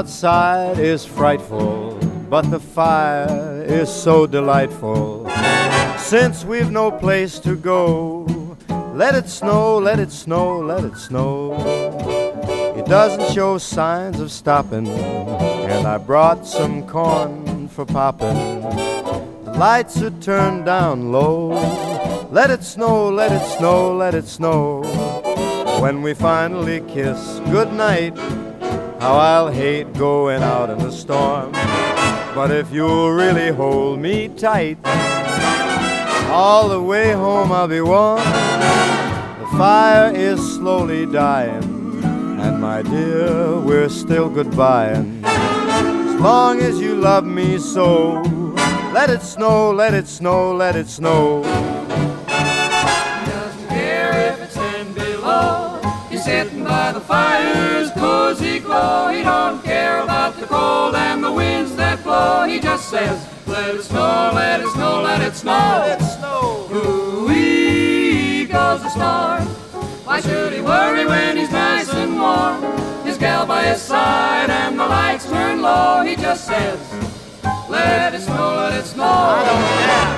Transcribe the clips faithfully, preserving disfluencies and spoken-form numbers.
outside is frightful, but the fire is so delightful. Since we've no place to go, let it snow, let it snow, let it snow. It doesn't show signs of stopping, and I brought some corn for popping. The lights are turned down low. Let it snow, let it snow, let it snow. When we finally kiss goodnight, how I'll hate going out in the storm. But if you'll really hold me tight, all the way home I'll be warm. The fire is slowly dying, and my dear, we're still goodbying. As long as you love me so, let it snow, let it snow, let it snow. He doesn't care if it's ten below. He's sitting by the fire's cozy glow. He don't care about the cold and the winds that blow. He just says, let it snow, let it snow, let it snow. Let it snow. Ooh-wee goes the storm. Why should he worry when he's nice and warm? His gal by his side and the lights turn low. He just says, let it snow, let it snow. I don't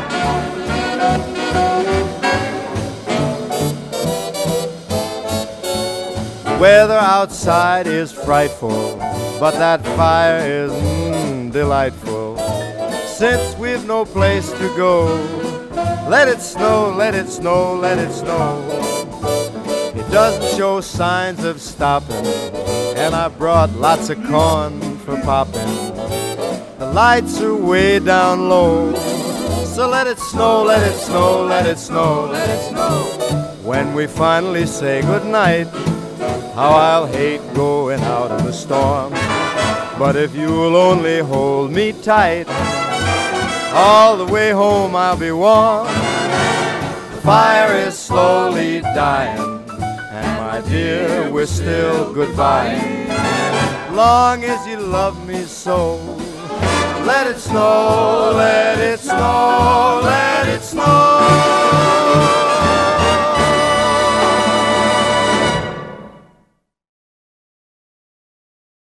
care. The weather outside is frightful, but that fire is mm, delightful. Since we've no place to go, let it snow, let it snow, let it snow. It doesn't show signs of stopping, and I brought lots of corn for popping. The lights are way down low, so let it snow, let it snow, let it snow, let it snow. When we finally say goodnight, how I'll hate going out in the storm. But if you'll only hold me tight, all the way home I'll be warm. The fire is slowly dying, and my dear, we're still goodbying. Long as you love me so, let it snow, let it snow.